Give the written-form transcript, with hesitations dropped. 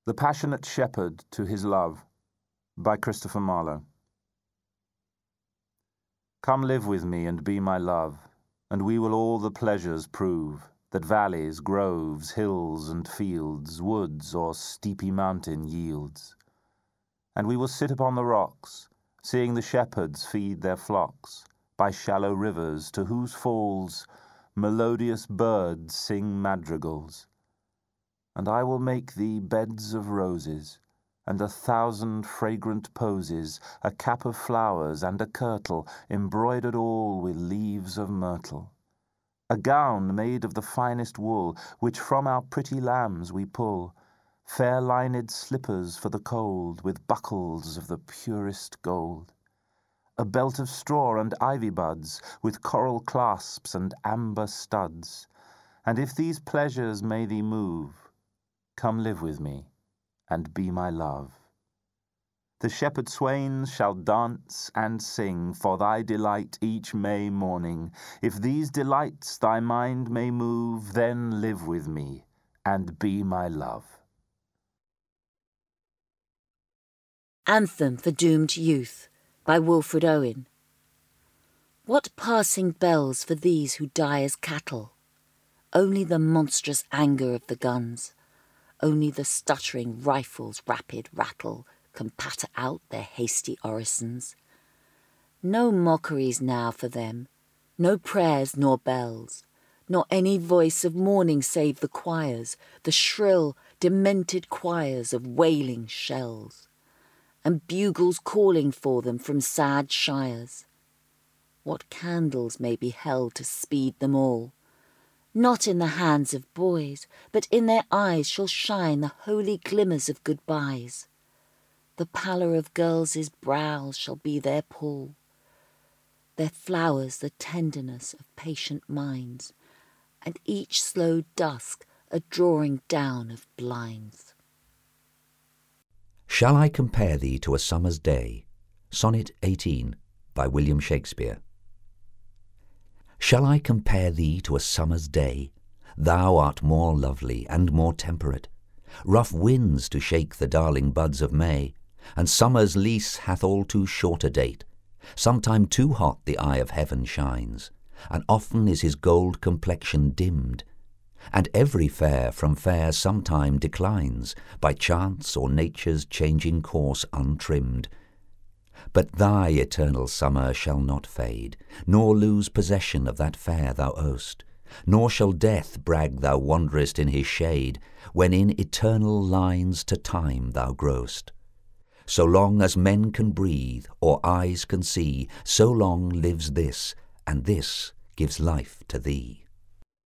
The Passionate Shepherd to His Love, by Christopher Marlowe. Come live with me and be my love, and we will all the pleasures prove that valleys, groves, hills and fields, woods or steepy mountain yields. And we will sit upon the rocks, seeing the shepherds feed their flocks by shallow rivers to whose falls melodious birds sing madrigals. And I will make thee beds of roses, and 1,000 fragrant posies, a cap of flowers and a kirtle, embroidered all with leaves of myrtle. A gown made of the finest wool, which from our pretty lambs we pull, fair lined slippers for the cold, with buckles of the purest gold. A belt of straw and ivy buds, with coral clasps and amber studs. And if these pleasures may thee move, come live with me, and be my love. The shepherd swains shall dance and sing for thy delight each May morning. If these delights thy mind may move, then live with me, and be my love. Anthem for Doomed Youth, by Wilfred Owen. What passing bells for these who die as cattle? Only the monstrous anger of the guns. Only the stuttering rifles' rapid rattle can patter out their hasty orisons. No mockeries now for them, no prayers nor bells, nor any voice of mourning save the choirs, the shrill, demented choirs of wailing shells, and bugles calling for them from sad shires. What candles may be held to speed them all? Not in the hands of boys, but in their eyes shall shine the holy glimmers of goodbyes. The pallor of girls' brows shall be their pall, their flowers the tenderness of patient minds, and each slow dusk a drawing down of blinds. Shall I compare thee to a summer's day? Sonnet 18, by William Shakespeare. Shall I compare thee to a summer's day? Thou art more lovely and more temperate. Rough winds to shake the darling buds of May, and summer's lease hath all too short a date. Sometime too hot the eye of heaven shines, and often is his gold complexion dimmed. And every fair from fair sometime declines, by chance or nature's changing course untrimmed. But thy eternal summer shall not fade, nor lose possession of that fair thou owest, nor shall death brag thou wanderest in his shade, when in eternal lines to time thou growest. So long as men can breathe, or eyes can see, so long lives this, and this gives life to thee.